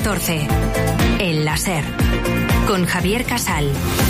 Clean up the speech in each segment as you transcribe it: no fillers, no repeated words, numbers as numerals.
14. El láser. Con Javier Casal.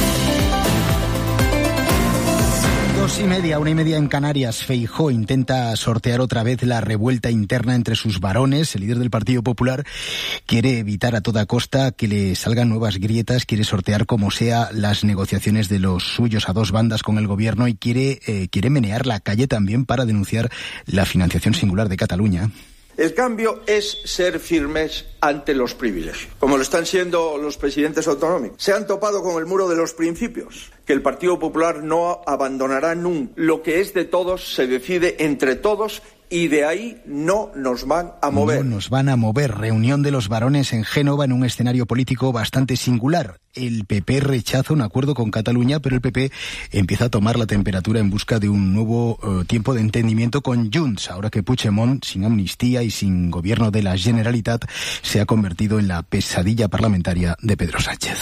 2:30, 1:30 en Canarias. Feijóo intenta sortear otra vez la revuelta interna entre sus varones. El líder del Partido Popular quiere evitar a toda costa que le salgan nuevas grietas, quiere sortear como sea las negociaciones de los suyos a dos bandas con el gobierno y quiere menear la calle también para denunciar la financiación singular de Cataluña. El cambio es ser firmes ante los privilegios, como lo están siendo los presidentes autonómicos. Se han topado con el muro de los principios, que el Partido Popular no abandonará nunca. Lo que es de todos se decide entre todos y de ahí no nos van a mover. No nos van a mover. Reunión de los varones en Génova en un escenario político bastante singular. El PP rechaza un acuerdo con Cataluña, pero el PP empieza a tomar la temperatura en busca de un nuevo tiempo de entendimiento con Junts, ahora que Puigdemont, sin amnistía y sin gobierno de la Generalitat, se ha convertido en la pesadilla parlamentaria de Pedro Sánchez.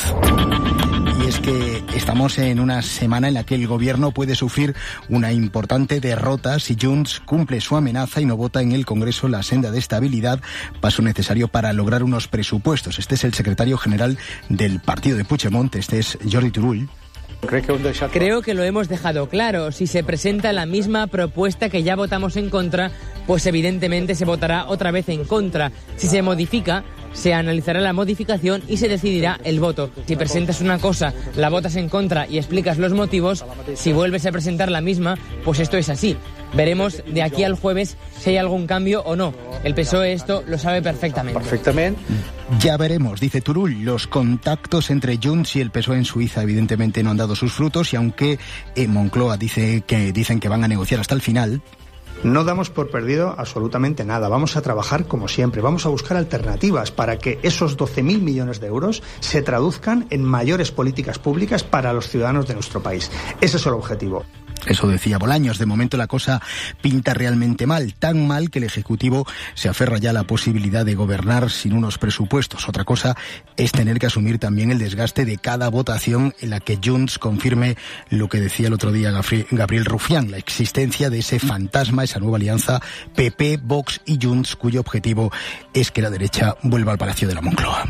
Y es que estamos en una semana en la que el gobierno puede sufrir una importante derrota si Junts cumple su amenaza y no vota en el Congreso la senda de estabilidad, paso necesario para lograr unos presupuestos. Este es el secretario general del partido de Puigdemont, este es Jordi Turull. Creo que lo hemos dejado claro. Si se presenta la misma propuesta que ya votamos en contra, pues evidentemente se votará otra vez en contra. Si se modifica, se analizará la modificación y se decidirá el voto. Si presentas una cosa, la votas en contra y explicas los motivos, si vuelves a presentar la misma, pues esto es así. Veremos de aquí al jueves si hay algún cambio o no. El PSOE esto lo sabe perfectamente. Ya veremos, dice Turull. Los contactos entre Junts y el PSOE en Suiza evidentemente no han dado sus frutos y aunque Moncloa dicen que van a negociar hasta el final. No damos por perdido absolutamente nada. Vamos a trabajar como siempre. Vamos a buscar alternativas para que esos 12.000 millones de euros se traduzcan en mayores políticas públicas para los ciudadanos de nuestro país. Ese es el objetivo. Eso decía Bolaños. De momento la cosa pinta realmente mal, tan mal que el Ejecutivo se aferra ya a la posibilidad de gobernar sin unos presupuestos. Otra cosa es tener que asumir también el desgaste de cada votación en la que Junts confirme lo que decía el otro día Gabriel Rufián, la existencia de ese fantasma, esa nueva alianza PP, Vox y Junts, cuyo objetivo es que la derecha vuelva al Palacio de la Moncloa.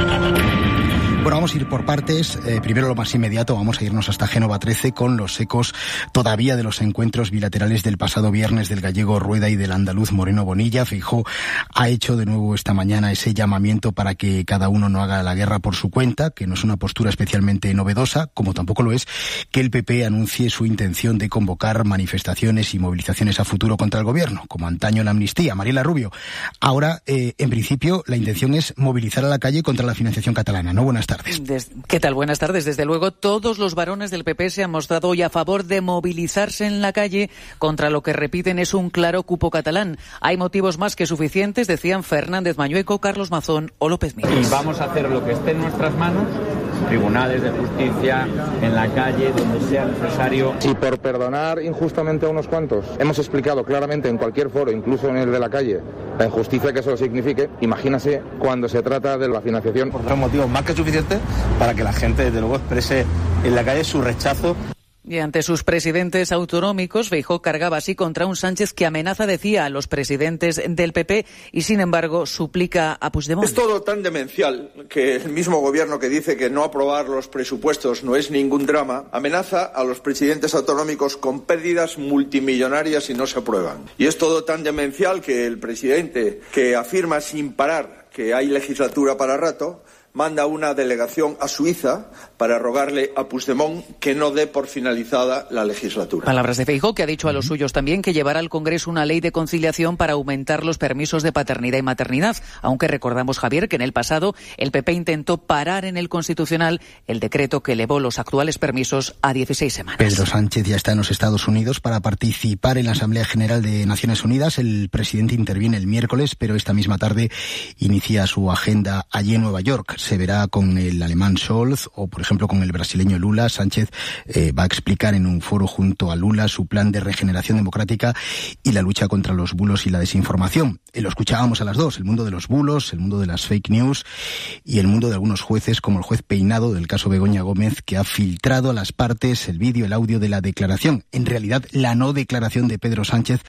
Bueno, vamos a ir por partes. Primero lo más inmediato, vamos a irnos hasta Génova 13 con los ecos todavía de los encuentros bilaterales del pasado viernes del gallego Rueda y del andaluz Moreno Bonilla. Feijóo ha hecho de nuevo esta mañana ese llamamiento para que cada uno no haga la guerra por su cuenta, que no es una postura especialmente novedosa, como tampoco lo es que el PP anuncie su intención de convocar manifestaciones y movilizaciones a futuro contra el gobierno, como antaño la amnistía. Mariela Rubio, ahora, en principio, la intención es movilizar a la calle contra la financiación catalana, ¿no? Buenas tardes. ¿Qué tal? Buenas tardes. Desde luego, todos los varones del PP se han mostrado hoy a favor de movilizarse en la calle contra lo que repiten es un claro cupo catalán. Hay motivos más que suficientes, decían Fernández Mañueco, Carlos Mazón o López Miras. Y vamos a hacer lo que esté en nuestras manos, tribunales de justicia, en la calle, donde sea necesario. Y por perdonar injustamente a unos cuantos, hemos explicado claramente en cualquier foro, incluso en el de la calle, la injusticia que eso signifique. Imagínase cuando se trata de la financiación. Por dos motivos más que suficientes para que la gente, desde luego, exprese en la calle su rechazo. Y ante sus presidentes autonómicos, Feijóo cargaba así contra un Sánchez que amenaza, decía, a los presidentes del PP y, sin embargo, suplica a Puigdemont. Es todo tan demencial que el mismo gobierno que dice que no aprobar los presupuestos no es ningún drama, amenaza a los presidentes autonómicos con pérdidas multimillonarias si no se aprueban. Y es todo tan demencial que el presidente, que afirma sin parar que hay legislatura para rato, manda una delegación a Suiza para rogarle a Puigdemont que no dé por finalizada la legislatura. Palabras de Feijóo, que ha dicho a los suyos también que llevará al Congreso una ley de conciliación para aumentar los permisos de paternidad y maternidad, aunque recordamos, Javier, que en el pasado el PP intentó parar en el Constitucional el decreto que elevó los actuales permisos a 16 semanas. Pedro Sánchez ya está en los Estados Unidos para participar en la Asamblea General de Naciones Unidas. El presidente interviene el miércoles, pero esta misma tarde inicia su agenda allí en Nueva York. Se verá con el alemán Scholz o, por ejemplo, con el brasileño Lula. Sánchez va a explicar en un foro junto a Lula su plan de regeneración democrática y la lucha contra los bulos y la desinformación. Lo escuchábamos a las dos, el mundo de los bulos, el mundo de las fake news y el mundo de algunos jueces, como el juez Peinado del caso Begoña Gómez, que ha filtrado a las partes el vídeo, el audio de la declaración. En realidad, la no declaración de Pedro Sánchez